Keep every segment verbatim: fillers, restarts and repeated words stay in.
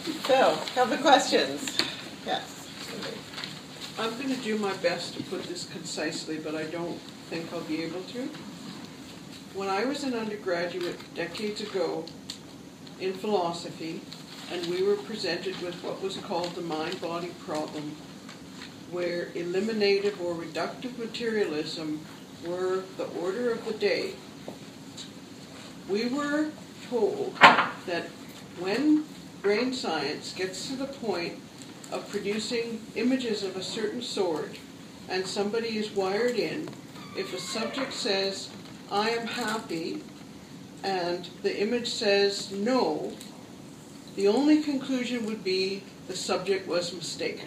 So, have the questions? Yes. I'm going to do my best to put this concisely, but I don't think I'll be able to. When I was an undergraduate decades ago in philosophy, and we were presented with what was called the mind-body problem, where eliminative or reductive materialism were the order of the day, we were told that when brain science gets to the point of producing images of a certain sort, and somebody is wired in, if a subject says, I am happy, and the image says no, the only conclusion would be the subject was mistaken.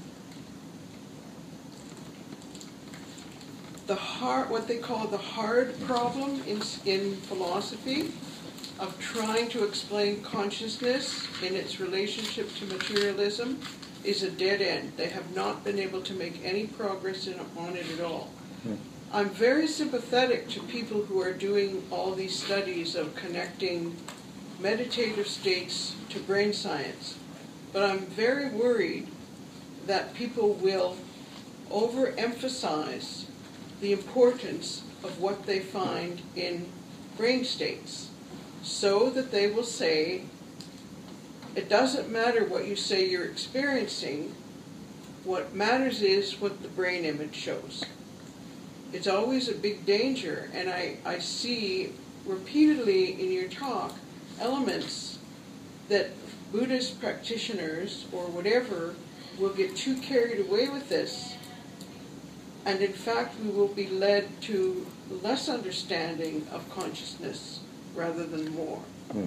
The hard, what they call the hard problem in, in philosophy of trying to explain consciousness in its relationship to materialism is a dead end. They have not been able to make any progress in, on it at all. Hmm. I'm very sympathetic to people who are doing all these studies of connecting meditative states to brain science, but I'm very worried that people will overemphasize the importance of what they find in brain states, so that they will say, it doesn't matter what you say you're experiencing, what matters is what the brain image shows. It's always a big danger, and I, I see repeatedly in your talk elements that Buddhist practitioners or whatever will get too carried away with this, and in fact we will be led to less understanding of consciousness rather than more. Hmm.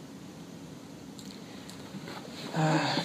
Uh,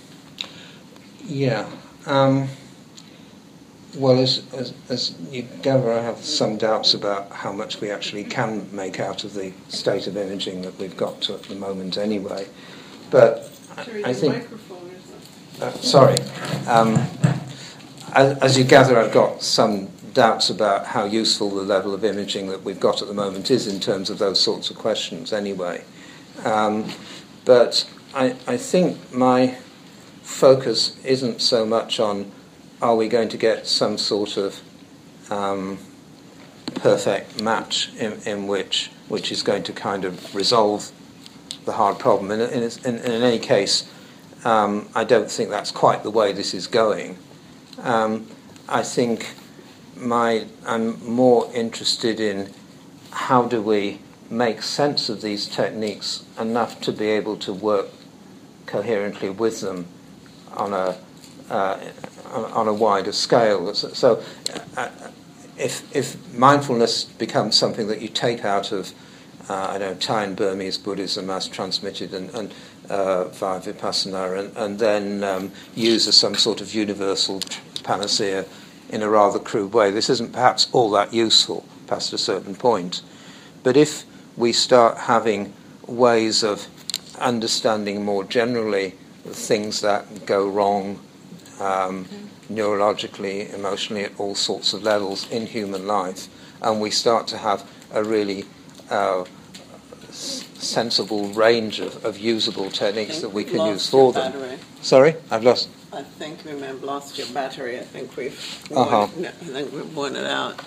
yeah. Um, well, as, as, as you gather, I have some doubts about how much we actually can make out of the state of imaging that we've got to at the moment anyway. But sorry, I the think... microphone is not... Uh, sorry. Um, as, as you gather, I've got some doubts about how useful the level of imaging that we've got at the moment is in terms of those sorts of questions anyway. Um, but I, I think my focus isn't so much on are we going to get some sort of um, perfect match in, in which which is going to kind of resolve the hard problem. And in, in, in any case, um, I don't think that's quite the way this is going. Um, I think my I'm more interested in how do we make sense of these techniques enough to be able to work coherently with them on a uh, on a wider scale. So, uh, if if mindfulness becomes something that you take out of, uh, I don't know, Thai and Burmese Buddhism as transmitted and, and uh, via Vipassana, and, and then um, use as some sort of universal panacea in a rather crude way, this isn't perhaps all that useful past a certain point. But if we start having ways of understanding more generally the things that go wrong um, mm-hmm. neurologically, emotionally, at all sorts of levels in human life, and we start to have a really uh, s- sensible range of, of usable techniques that we can use for them. Battery. Sorry, I've lost. I think we may have lost your battery. I think we've worn, uh-huh. no, I think we've worn it out.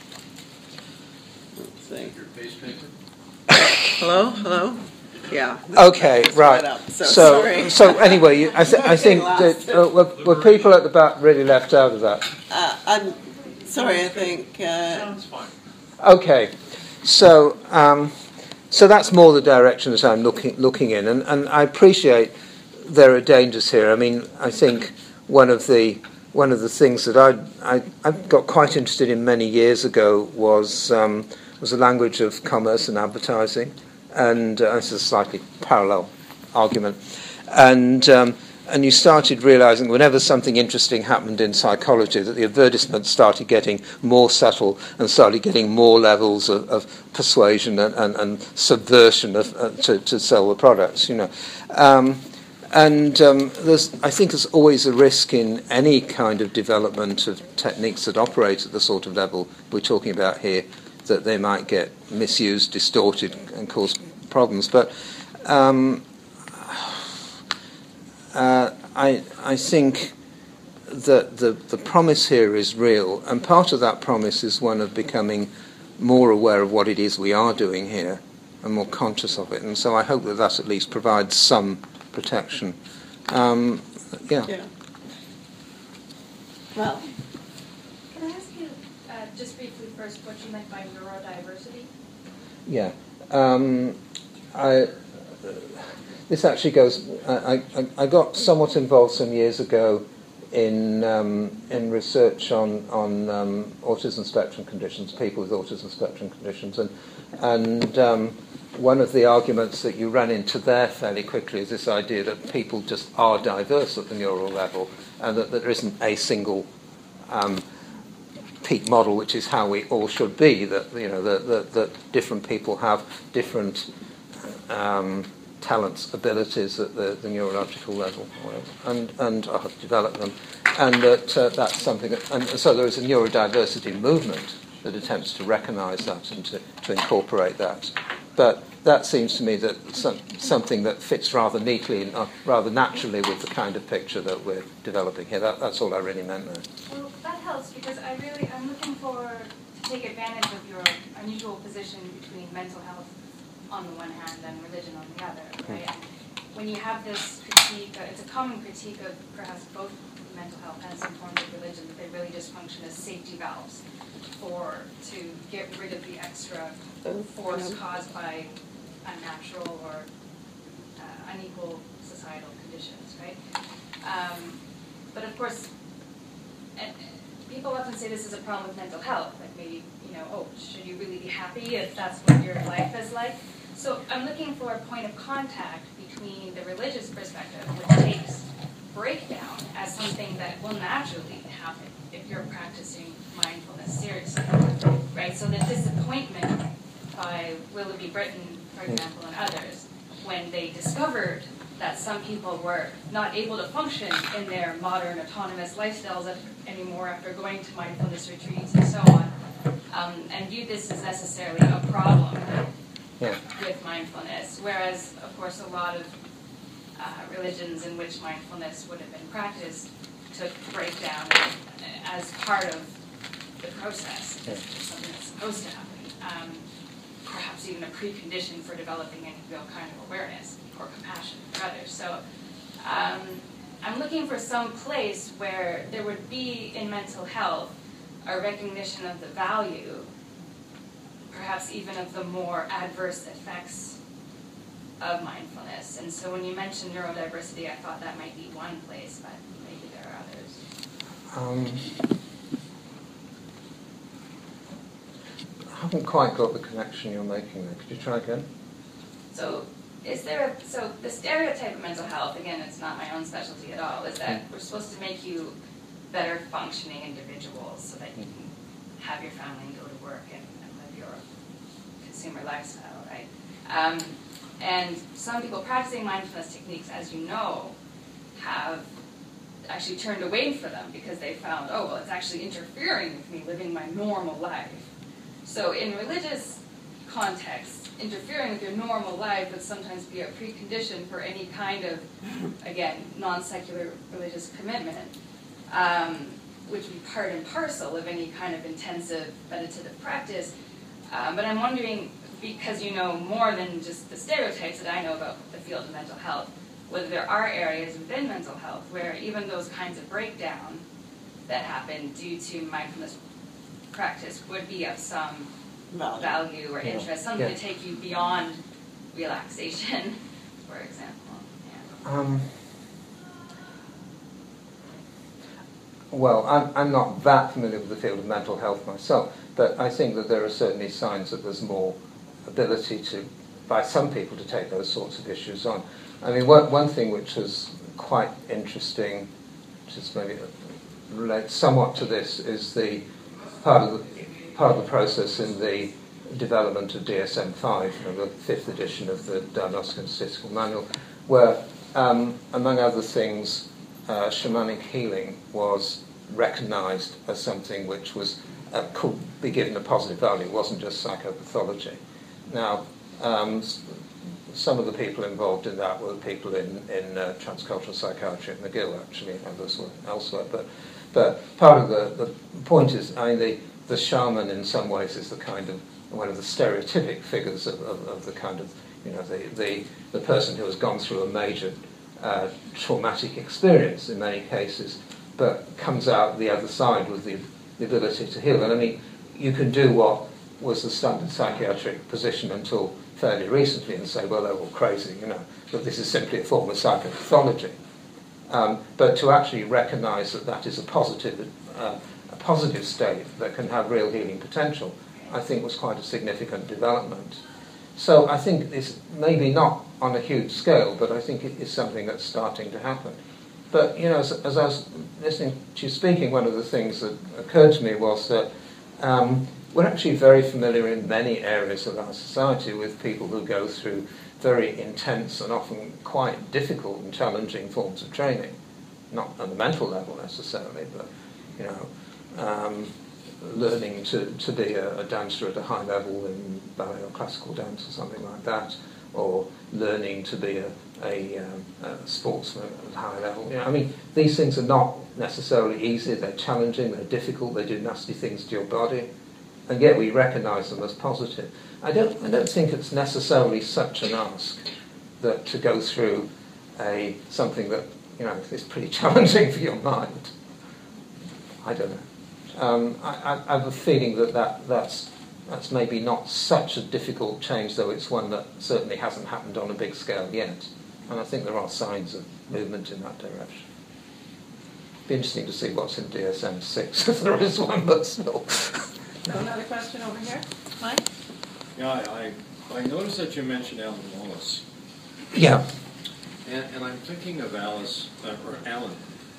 Let's see. Your pacemaker? Hello, hello. Yeah. Okay, right. Up, so so, sorry. so anyway, you, I, th- I think that uh, were, were people at the back really left out of that? Uh, I'm sorry. I think. Uh, Sounds fine. Okay, so um, so that's more the direction that I'm looking looking in, and, and I appreciate there are dangers here. I mean, I think one of the one of the things that I I, I got quite interested in many years ago was um, was the language of commerce and advertising. And uh, this is a slightly parallel argument. And um, and you started realizing whenever something interesting happened in psychology that the advertisements started getting more subtle and started getting more levels of, of persuasion and, and, and subversion of, uh, to, to sell the products, you know. Um, and um, there's, I think there's always a risk in any kind of development of techniques that operate at the sort of level we're talking about here, that they might get misused, distorted, and cause problems. But um, uh, I, I think that the, the promise here is real, and part of that promise is one of becoming more aware of what it is we are doing here and more conscious of it. And so I hope that that at least provides some protection. Um, yeah. Yeah. Well, Can I ask you uh, just briefly first what you meant by neurodiversity? Yeah. Um, I, uh, this actually goes... I, I, I got somewhat involved some years ago in um, in research on, on um, autism spectrum conditions, people with autism spectrum conditions. And, and um, one of the arguments that you ran into there fairly quickly is this idea that people just are diverse at the neural level, and that, that there isn't a single um, peak model, which is how we all should be, that, you know, that, that, that different people have different um, talents, abilities at the, the neurological level, and, and uh, develop them, and that uh, that's something that, and so there is a neurodiversity movement that attempts to recognise that and to, to incorporate that. But that seems to me that some, something that fits rather neatly, uh, rather naturally with the kind of picture that we're developing here. That, that's all I really meant there. Well, that helps because I really, I'm looking for, to take advantage of your unusual position between mental health on the one hand and religion on the other, right? And when you have this critique, uh, it's a common critique of perhaps both mental health and some forms of religion, that they really just function as safety valves for, to get rid of the extra force caused by unnatural or uh, unequal societal conditions, right? Um, but of course, and people often say this is a problem with mental health, like maybe, you know, oh, should you really be happy if that's what your life is like? So I'm looking for a point of contact between the religious perspective, which takes breakdown as something that will naturally happen if you're practicing mindfulness seriously, right? So the disappointment by Willoughby Britton, for example, and others, when they discovered that some people were not able to function in their modern autonomous lifestyles anymore after going to mindfulness retreats and so on, um, and viewed this as necessarily a problem Yeah. with mindfulness, whereas, of course, a lot of uh, religions in which mindfulness would have been practiced took breakdown as part of the process, Yeah. something that's supposed to happen, um, perhaps even a precondition for developing any real kind of awareness or compassion for others. So um, I'm looking for some place where there would be in mental health a recognition of the value, perhaps even of the more adverse effects of mindfulness. And so when you mentioned neurodiversity, I thought that might be one place, but maybe there are others. Um, I haven't quite got the connection you're making there. Could you try again? So is there, a, so the stereotype of mental health, again, it's not my own specialty at all, is that we're supposed to make you better functioning individuals so that you can have your family and go to work and, and live your consumer lifestyle, right? Um, and some people practicing mindfulness techniques, as you know, have actually turned away from them because they found, oh, well, it's actually interfering with me living my normal life. So in religious contexts, interfering with your normal life would sometimes be a precondition for any kind of, again, non-secular religious commitment, um, which would be part and parcel of any kind of intensive meditative practice. Um, but I'm wondering, because you know more than just the stereotypes that I know about the field of mental health, whether there are areas within mental health where even those kinds of breakdown that happen due to mindfulness practice would be of some Value. value or Yeah. interest, something Yeah. to take you beyond relaxation, for example. Yeah. Um, well, I'm, I'm not that familiar with the field of mental health myself, but I think that there are certainly signs that there's more ability to, by some people, to take those sorts of issues on. I mean, one, one thing which was quite interesting, which is maybe relates somewhat to this, is the part of the, part of the process in the development of D S M five, you know, the fifth edition of the Diagnostic and Statistical Manual, where, um, among other things, uh, shamanic healing was recognised as something which was uh, could be given a positive value. It wasn't just psychopathology. Now, um, some of the people involved in that were people in, in uh, transcultural psychiatry at McGill, actually, and others were elsewhere. But, but part of the, the point is, I mean, the, the shaman in some ways is the kind of, one of the stereotypic figures of, of, of the kind of, you know, the, the, the person who has gone through a major uh, traumatic experience in many cases, but comes out the other side with the, the ability to heal. And I mean, you can do what was the standard psychiatric position until fairly recently and say, well, they're all crazy, you know, that this is simply a form of psychopathology. Um, but to actually recognise that that is a positive, uh, a positive state that can have real healing potential, I think was quite a significant development. So I think it's maybe not on a huge scale, but I think it is something that's starting to happen. But, you know, as, as I was listening to you speaking, one of the things that occurred to me was that um, we're actually very familiar in many areas of our society with people who go through very intense and often quite difficult and challenging forms of training. Not on the mental level necessarily, but, you know, um, learning to, to be a, a dancer at a high level in ballet or classical dance or something like that, or learning to be a, a, um, a sportsman at a high level. You know, I mean, these things are not necessarily easy, they're challenging, they're difficult, they do nasty things to your body, and yet we recognise them as positive. I don't, I don't think it's necessarily such an ask that to go through a, something that, you know, is pretty challenging for your mind. I don't know. Um, I, I have a feeling that, that that's, that's maybe not such a difficult change, though it's one that certainly hasn't happened on a big scale yet. And I think there are signs of movement in that direction. It'd be interesting to see what's in D S M six, if there is one, but still. Another question over here, Mike? Yeah, I, I, I noticed that you mentioned Alan Wallace. Yeah. And, and I'm thinking of Alice, uh, or Alan,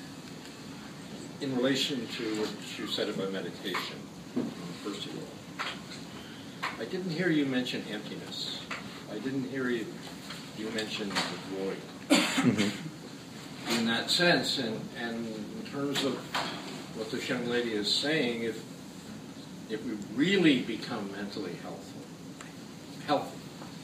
in relation to what you said about meditation, first of all. I didn't hear you mention emptiness. I didn't hear you, you mention the void. Mm-hmm. In that sense, and, and in terms of what this young lady is saying, if if we really become mentally healthful, healthy,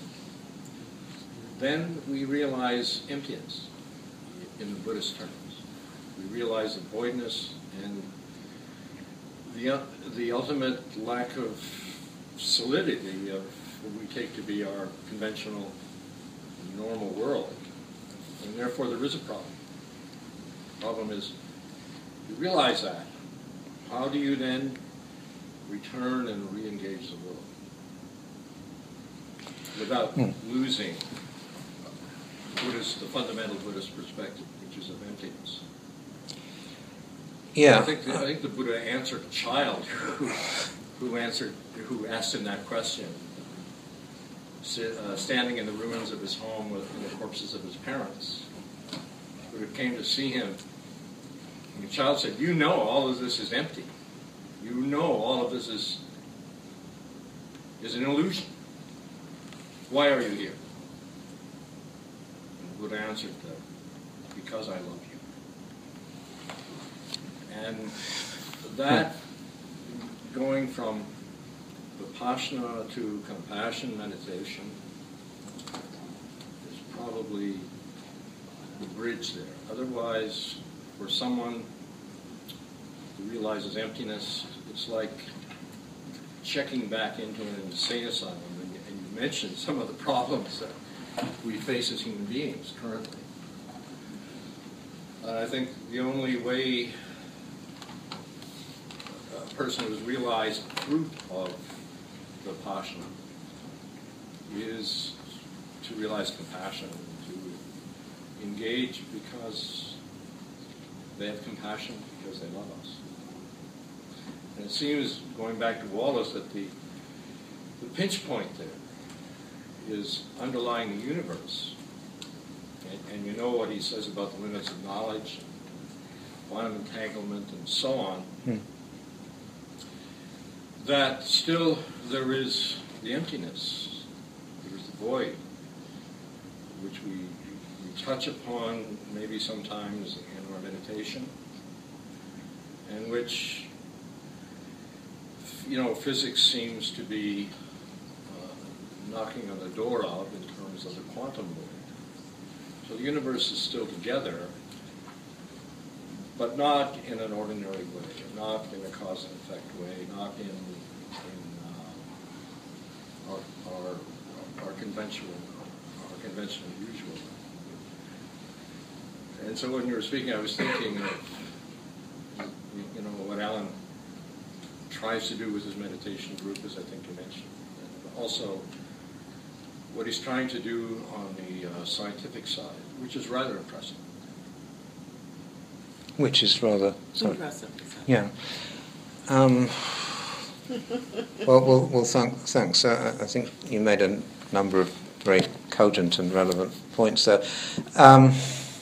then we realize emptiness in the Buddhist terms. We realize the voidness and the, the ultimate lack of solidity of what we take to be our conventional, normal world. And therefore there is a problem. The problem is, you realize that. How do you then return and re-engage the world without hmm. losing Buddhist, the fundamental Buddhist perspective, which is of emptiness? Yeah. I think the, I think the Buddha answered a child who, who answered, who asked him that question, uh, standing in the ruins of his home with the corpses of his parents. The Buddha came to see him, and the child said, "You know all of this is empty. You know all of this is is an illusion. Why are you here?" And the Buddha answered, uh, "Because I love you." And that, going from Vipassana to compassion meditation, is probably the bridge there. Otherwise, for someone who realizes emptiness, it's like checking back into an insane asylum. And you, and you mentioned some of the problems that we face as human beings currently. Uh, I think the only way a person who has realized the fruit of Vipassana is to realize compassion, to engage because they have compassion, because they love us. And it seems, going back to Wallace, that the, the pinch point there is underlying the universe. And, and you know what he says about the limits of knowledge, quantum entanglement, and so on. Hmm. That still there is the emptiness, there is the void, which we, we touch upon maybe sometimes in our meditation, and which, you know, physics seems to be uh, knocking on the door of in terms of the quantum world. So the universe is still together, but not in an ordinary way, not in a cause and effect way, not in, in uh, our, our, our conventional, our conventional usual. And so when you were speaking, I was thinking of, you know, what Alan tries to do with his meditation group, as I think you mentioned. And also, what he's trying to do on the uh, scientific side, which is rather impressive. Which is rather sorry. Impressive. Yeah. Um, well, well, well. Thank, thanks. Uh, I think you made a number of very cogent and relevant points there. Um,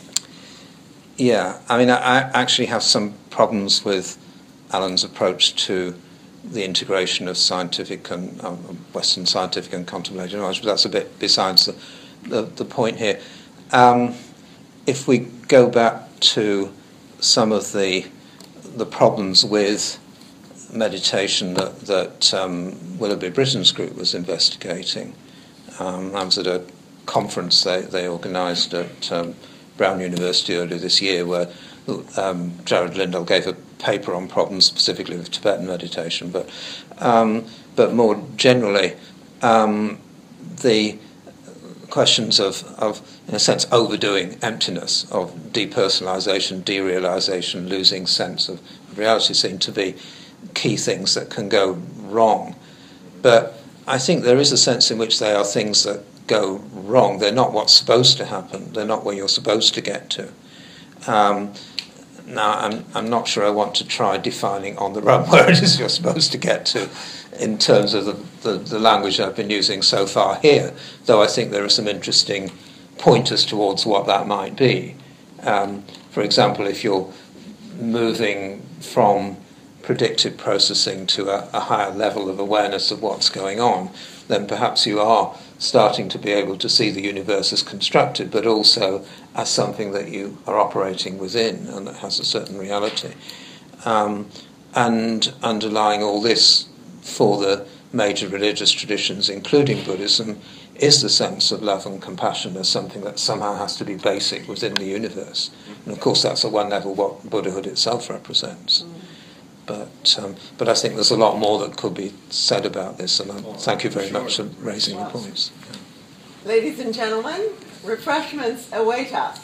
yeah. I mean, I, I actually have some problems with Alan's approach to the integration of scientific and um, Western scientific and contemplative knowledge, but that's a bit besides the the, the point here. Um, if we go back to some of the the problems with meditation that, that um, Willoughby Britton's group was investigating. Um, I was at a conference they, they organised at um, Brown University earlier this year where um, Jared Lindell gave a paper on problems specifically with Tibetan meditation, but um, but more generally um, the questions of, of, in a sense, overdoing emptiness, of depersonalization, derealization, losing sense of reality seem to be key things that can go wrong. But I think there is a sense in which they are things that go wrong. They're not what's supposed to happen. They're not where you're supposed to get to. Um, now, I'm, I'm not sure I want to try defining on the run where it is you're supposed to get to in terms of the, the, the language I've been using so far here, though I think there are some interesting pointers towards what that might be. Um, for example, if you're moving from predictive processing to a, a higher level of awareness of what's going on, then perhaps you are starting to be able to see the universe as constructed, but also as something that you are operating within and that has a certain reality. Um, and underlying all this for the major religious traditions, including Buddhism, is the sense of love and compassion as something that somehow has to be basic within the universe. And of course that's at one level what Buddhahood itself represents. Mm. But um, but I think there's a lot more that could be said about this, and I thank you very much for raising the points. Yeah. Ladies and gentlemen, refreshments await us.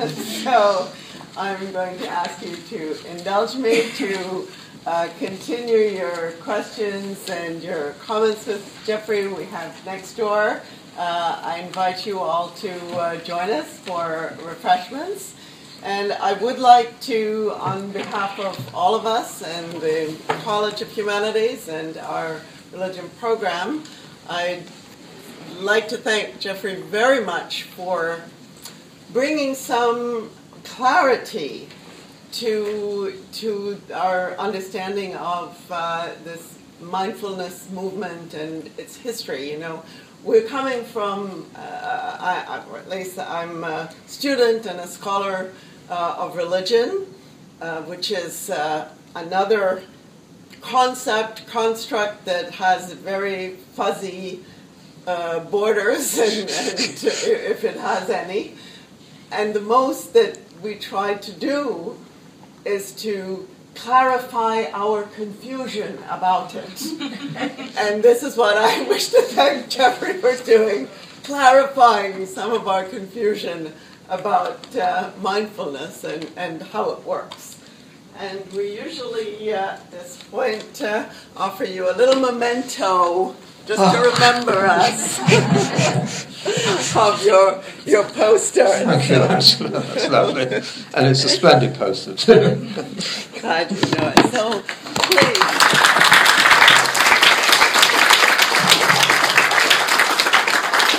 So I'm going to ask you to indulge me to uh, continue your questions and your comments with Jeffrey. We have next door. Uh, I invite you all to uh, join us for refreshments. And I would like to, on behalf of all of us and the College of Humanities and our religion program, I'd like to thank Jeffrey very much for bringing some clarity to, to our understanding of uh, this mindfulness movement and its history. You know, we're coming from, uh, I, I, or at least I'm a student and a scholar uh, of religion, uh, which is uh, another concept, construct that has very fuzzy uh, borders, and, and if it has any. And the most that we try to do is to clarify our confusion about it. And this is what I wish to thank Jeffrey for doing, clarifying some of our confusion about uh, mindfulness and, and how it works. And we usually, uh, at this point, uh, offer you a little memento just oh. to remember us of your your poster. Thank you, that's, that's lovely. And it's a splendid poster too. Glad you know it. So, please.